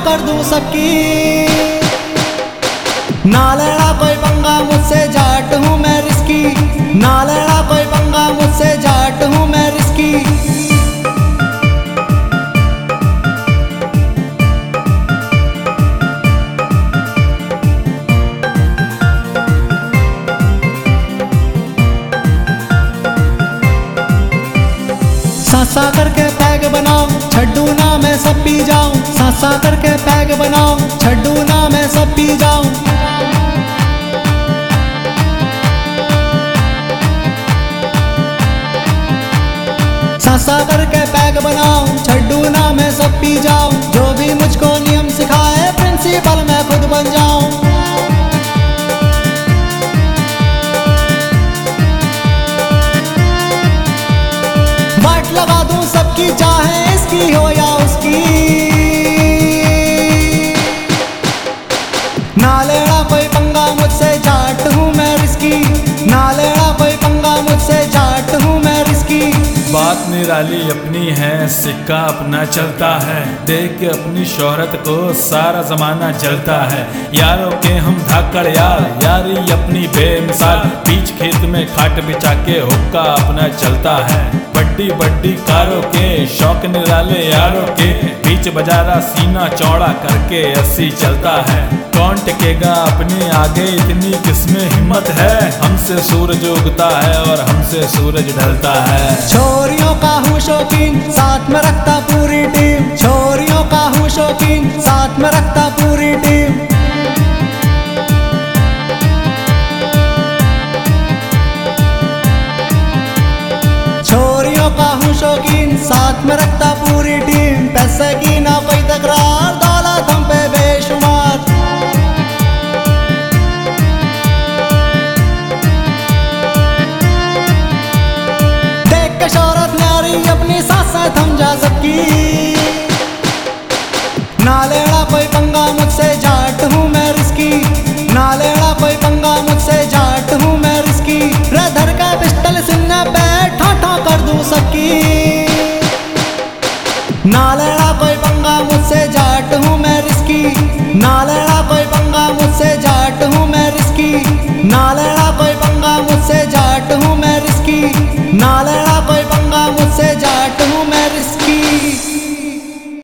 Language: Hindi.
कर दूं सबकी। ना लेना कोई पंगा मुझसे, जाट हूँ मैं रिस्की। ना लेना कोई पंगा मुझसे, जाट हूँ मैं रिस्की। सासा करके पैग बनाओ, छड्डू ना मैं सब पी जाऊं। सासा करके पैग बनाओ, छड्डू ना मैं सब पी जाऊं। सासा करके पैग बनाओ, छड्डू ना मैं सब पी जाऊं। जो भी मुझको नियम सिखाए, प्रिंसिपल मैं खुद बन जाऊं। वाट लगा दूं सबकी, चाहे इसकी हो या उसकी। ना लेना कोई पंगा मुझसे, जाट हूँ मैं रिस्की। ना लेना कोई पंगा मुझसे, जाट हूँ मैं रिस्की। बात निराली अपनी है, सिक्का अपना चलता है। देख के अपनी शोहरत को सारा जमाना जलता है। यारों के हम धाकड़ यार, यारी अपनी बेमिसाल। बीच खेत में खाट बिछा के हुक्का अपना चलता है। बड्डी बड्डी कारों के शौक निराले यारों के, बीच बाजारा सीना चौड़ा करके अस्सी चलता है। कौन टिकेगा अपने आगे, इतनी किसमें हिम्मत है। हमसे सूरज उगता है और हमसे सूरज ढलता है। छोरियों का हूँ शौकीन, साथ में रखता पूरी टीम। छोरियों का हूँ शौकीन, साथ में रखता पूरी टीम। छोरियों का हूँ शौकीन, साथ में रखता पूरी टीम। पैसे की ना कोई तकरार, दौलत हम पे बेशुमार। देख के शौहरत न्यारी, अपनी सांसें थम जा सबकी। ना लेना कोई पंगा मुझसे, जाट हूँ मैं रिस्की। ना लेना कोई पंगा मुझसे, जाट हूँ मैं रिस्की। धर का पिस्टल सीने पे, ठा कर दूं सबकी। ना लेना कोई पंगा मुझसे, जाट हूँ मैं रिस्की। ना लेना